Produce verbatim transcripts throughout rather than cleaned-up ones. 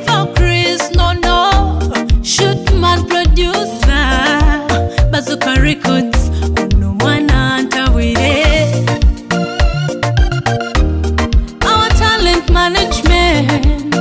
Eva Chris, no no, shoot man producer, Bazooka Records, uno mwana antawire. Our talent management,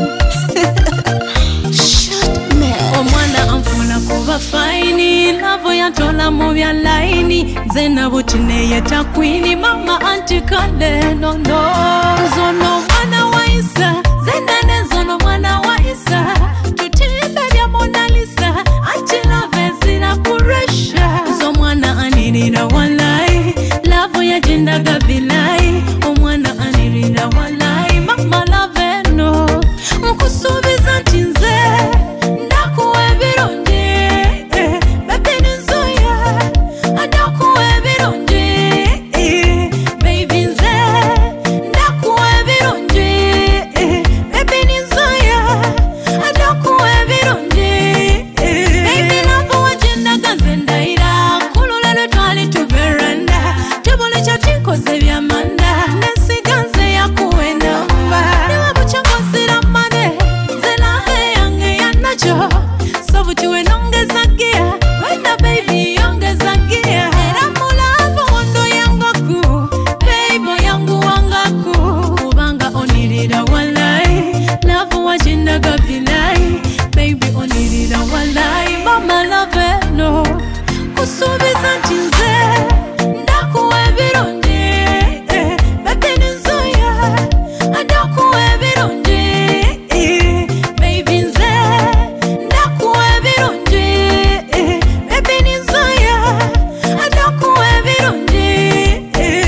shoot man. Omwana amfuna kuba fine, lavo ya tola movia line, zena butine ya takwini, mama antikale, no no. Zono mwana waisa, zena nezono mwana waisa, tutimbe vya Mona Lisa, achila vezi na kuresha. Zo mwana anirira walai, lavo ya jinda gabilai, omwana anirira walai, mama laveno, mkusubiza tinze, ndakuwe vironde, bebe nizoya, adakuwe vironde, baby nze, ndakuwe vironde, bebe nizoya, adakuwe vironde, baby lavo wajenda gazenda ira, kululele twali tu veranda, tebole chatiko zevya manda, nesi ganze ya kuwenda mba, niwa buchango zira mane, zela he yange ya nacho, sobu tuwe nongeza gia, wenda baby yongeza gia, era mulavu ondo yangaku, baby yangu wangaku, kubanga onirira walai, lavu wajenda gabilai, baby onirira walai, mama love no, kusubiza chinze, ndakuwe vironde, bebe nizoya, adakuwe vironde, baby nze, ndakuwe vironde, bebe nizoya, adakuwe vironde,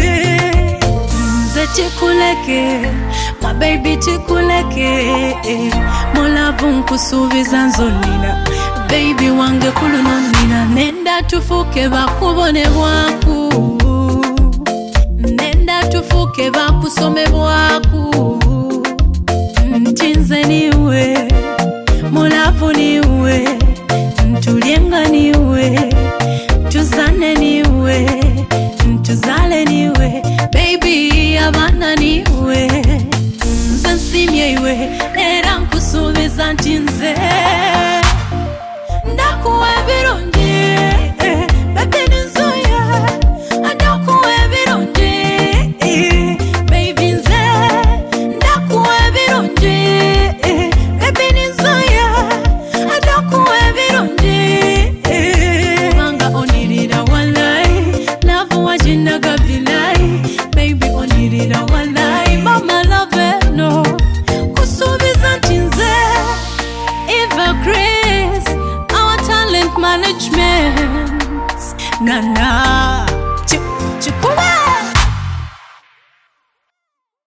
nze tikuleke, my baby tikuleke, molavu nkusubiza nzonina, baby wange kulunonina, nenda tufuke bakubone bwaku, nenda tufuke bakusome bwaku, ntinze niwe, molavu niwe, ntulyenga niwe, tuzane niwe, ntuzale niwe, baby abana niwe, nze nsimye iwe, era nkusubiza ntinze, ndakuwe vironde, bebe nizoya, adakuwe vironde, baby nze, ndakuwe vironde, bebe nizoya, adakuwe vironde, kubanga onirira walai, lavu wajinda gabilai, baby onirira walai, mama love no, kusubiza ntinze, Eva Chris, our talent management, Nana.